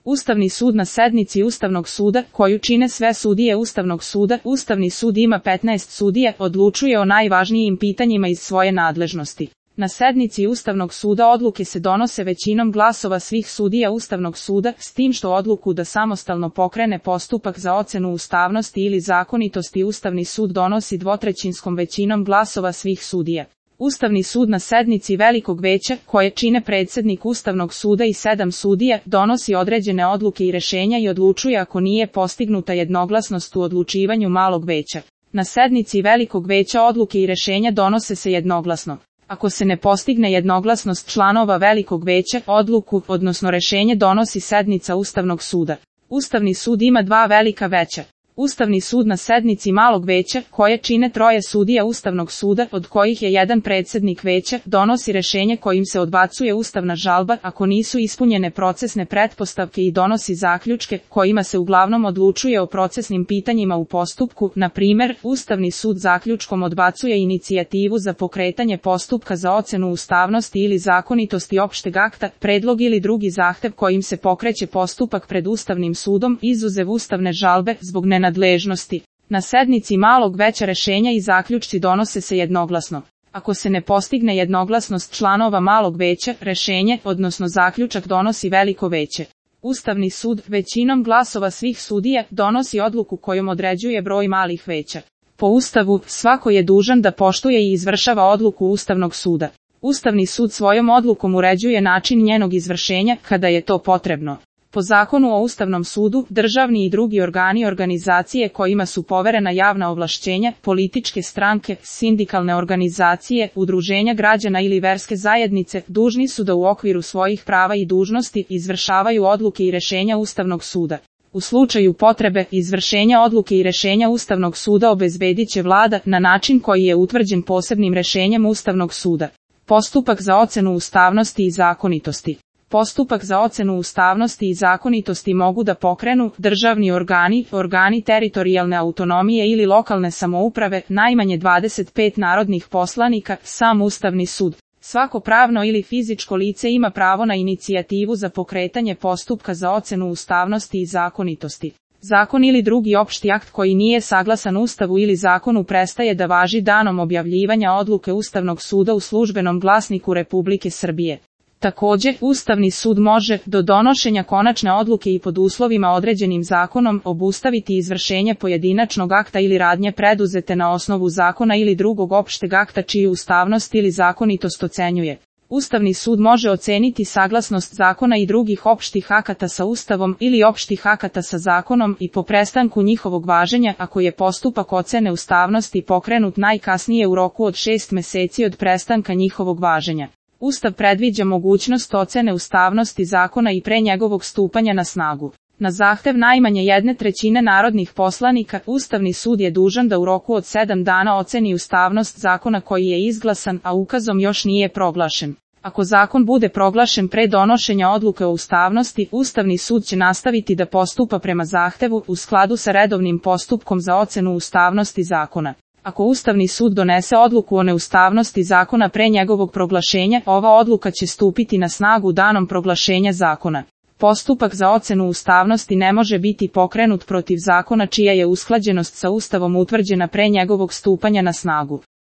Ustavni sud na sednici Ustavnog suda, koju čine sve sudije Ustavnog suda, Ustavni sud ima 15 sudija, odlučuje o najvažnijim pitanjima iz svoje nadležnosti. Na sednici Ustavnog suda odluke se donose većinom glasova svih sudija Ustavnog suda, s tim što odluku da samostalno pokrene postupak za ocenu ustavnosti ili zakonitosti Ustavni sud donosi dvotrećinskom većinom glasova svih sudija. Ustavni sud na sednici Velikog veća, koje čine predsjednik Ustavnog suda i 7 sudija, donosi određene odluke i rješenja i odlučuje ako nije postignuta jednoglasnost u odlučivanju Malog veća. Na sednici Velikog veća odluke i rješenja donose se jednoglasno. Ako se ne postigne jednoglasnost članova Velikog veća, odluku, odnosno rješenje donosi sednica Ustavnog suda. Ustavni sud ima 2 velika veća. Ustavni sud na sednici Malog veća, koje čine 3 sudija Ustavnog suda, od kojih je jedan predsjednik veća, donosi rješenje kojim se odbacuje ustavna žalba ako nisu ispunjene procesne pretpostavke i donosi zaključke kojima se uglavnom odlučuje o procesnim pitanjima u postupku. Na primjer, Ustavni sud zaključkom odbacuje inicijativu za pokretanje postupka za ocenu ustavnosti ili zakonitosti opšteg akta, predlog ili drugi zahtev kojim se pokreće postupak pred Ustavnim sudom, izuzev ustavne žalbe zbog nadležnosti. Na sednici Malog veća rješenja i zaključci donose se jednoglasno. Ako se ne postigne jednoglasnost članova Malog veća, rješenje, odnosno zaključak donosi Veliko veće. Ustavni sud, većinom glasova svih sudija, donosi odluku kojom određuje broj malih veća. Po Ustavu, svako je dužan da poštuje i izvršava odluku Ustavnog suda. Ustavni sud svojom odlukom uređuje način njenog izvršenja, kada je to potrebno. Po Zakonu o Ustavnom sudu, državni i drugi organi i organizacije kojima su poverena javna ovlašćenja, političke stranke, sindikalne organizacije, udruženja građana ili verske zajednice, dužni su da u okviru svojih prava i dužnosti izvršavaju odluke i rješenja Ustavnog suda. U slučaju potrebe, izvršenja odluke i rješenja Ustavnog suda obezbedit će Vlada na način koji je utvrđen posebnim rješenjem Ustavnog suda. Postupak za ocenu ustavnosti i zakonitosti. Postupak za ocenu ustavnosti i zakonitosti mogu da pokrenu državni organi, organi teritorijalne autonomije ili lokalne samouprave, najmanje 25 narodnih poslanika, sam Ustavni sud. Svako pravno ili fizičko lice ima pravo na inicijativu za pokretanje postupka za ocenu ustavnosti i zakonitosti. Zakon ili drugi opšti akt koji nije saglasan Ustavu ili zakonu prestaje da važi danom objavljivanja odluke Ustavnog suda u Službenom glasniku Republike Srbije. Također, Ustavni sud može, do donošenja konačne odluke i pod uslovima određenim zakonom, obustaviti izvršenje pojedinačnog akta ili radnje preduzete na osnovu zakona ili drugog opšteg akta čiju ustavnost ili zakonitost ocenjuje. Ustavni sud može oceniti saglasnost zakona i drugih opštih akata sa Ustavom ili opštih akata sa zakonom i po prestanku njihovog važenja ako je postupak ocene ustavnosti pokrenut najkasnije u roku od 6 mjeseci od prestanka njihovog važenja. Ustav predviđa mogućnost ocene ustavnosti zakona i pre njegovog stupanja na snagu. Na zahtev najmanje 1/3 narodnih poslanika, Ustavni sud je dužan da u roku od 7 dana oceni ustavnost zakona koji je izglasan, a ukazom još nije proglašen. Ako zakon bude proglašen pre donošenja odluke o ustavnosti, Ustavni sud će nastaviti da postupa prema zahtevu u skladu sa redovnim postupkom za ocenu ustavnosti zakona. Ako Ustavni sud donese odluku o neustavnosti zakona pre njegovog proglašenja, ova odluka će stupiti na snagu danom proglašenja zakona. Postupak za ocenu ustavnosti ne može biti pokrenut protiv zakona čija je usklađenost sa Ustavom utvrđena pre njegovog stupanja na snagu.